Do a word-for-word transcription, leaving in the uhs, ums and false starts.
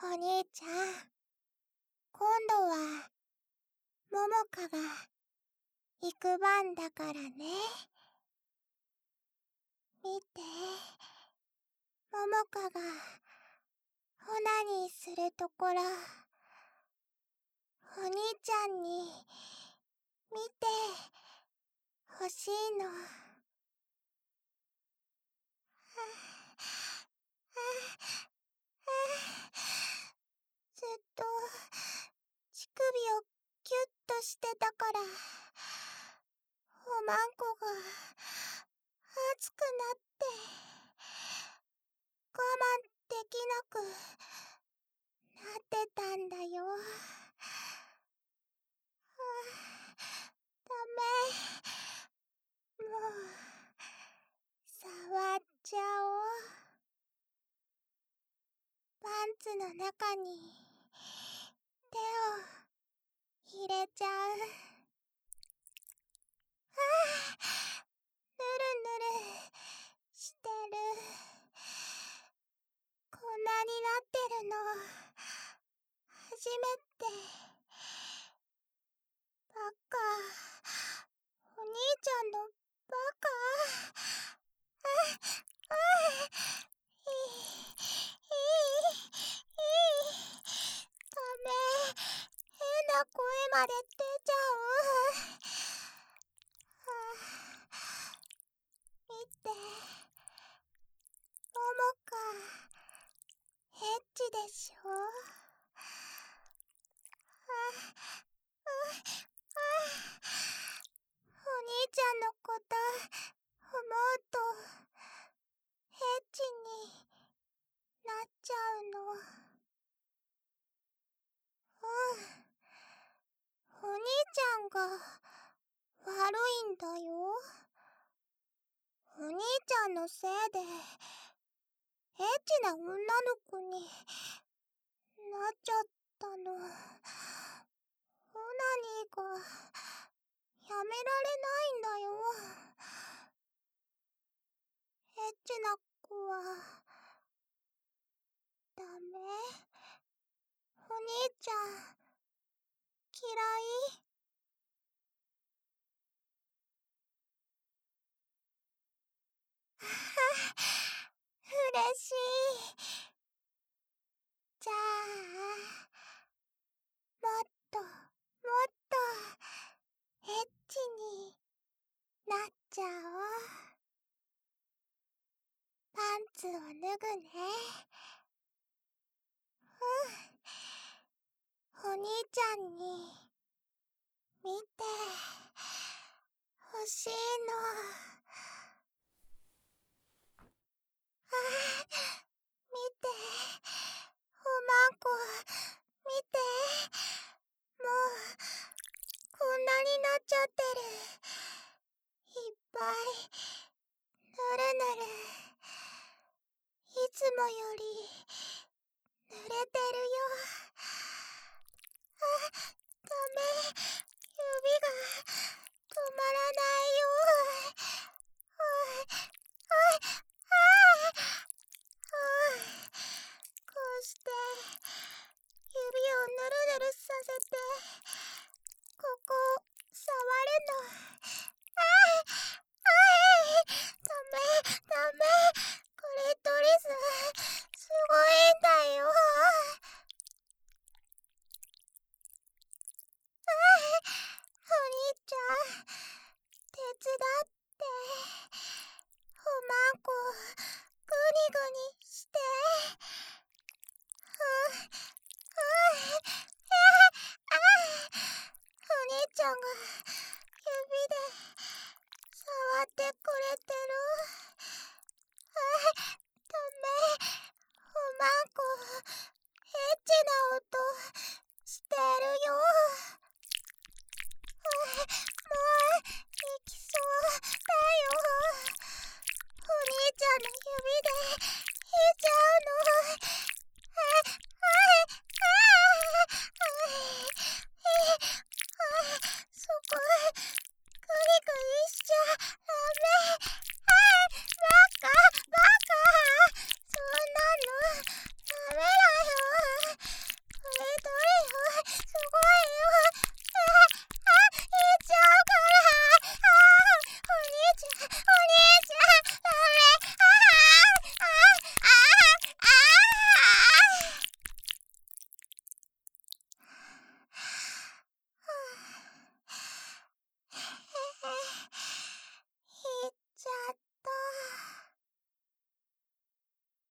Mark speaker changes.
Speaker 1: お兄ちゃん、今度は、ももかが、行く番だからね。見て、ももかが、オナニーするところ、お兄ちゃんに、見て、ほしいの。ずっと、乳首をキュッとしてたから、おまんこが、熱くなって、我慢できなくなってたんだよ。ダメ。もう、触っちゃおう。パンツの中に、手を、入れちゃう。ああ、ぬるぬる、してる。こんなになってるの、初めて。バカ。お兄ちゃんのバカ。あ、あ、いい、いい、いい。ダメ。変な声まで出ちゃう。はあ、見て。ももか、エッチでしょ。あ、あ、あ、お兄ちゃんのこと思うとエッチになっちゃうの。うん、お兄ちゃんが悪いんだよ。お兄ちゃんのせいでエッチな女の子になっちゃったの。オナニーがやめられないんだよ。エッチな子はダメ？お兄ちゃん嫌い？あは、嬉しい。じゃあ、もっともっとエッチになっちゃおう。パンツを脱ぐね。うん。お兄ちゃんに見てほしいの。ああ、見て。おまんこ、見て。もう、こんなになっちゃってる。いっぱい、ぬるぬる。いつもより、濡れてるよ。あ、